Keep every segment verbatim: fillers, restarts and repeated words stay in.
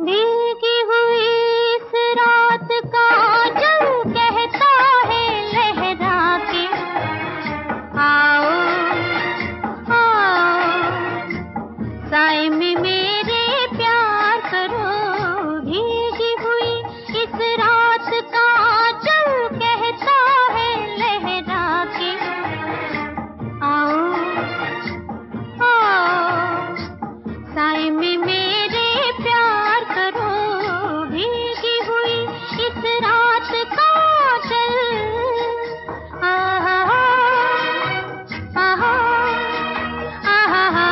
भीगी हुई इस रात का जल कहता है लहरा के, आओ आओ साए में मेरे प्यार करो। भीगी हुई इस रात का जल कहता है लहरा के, आओ आओ साए में मेरे प्यार करो। भीगी हुई इस रात का जल, आहा आहा आहा।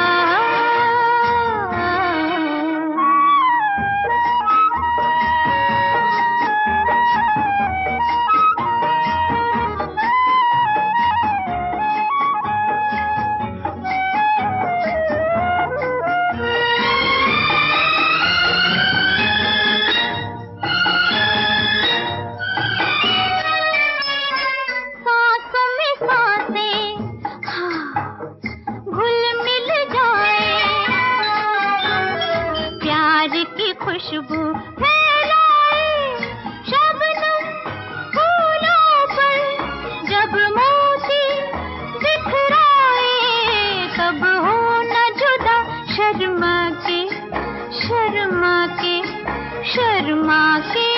खुशबू फैलाए शबनम फूलों पर, जब मोती बिखराए तब हो न जुदा शर्मा के शर्मा के शर्मा के।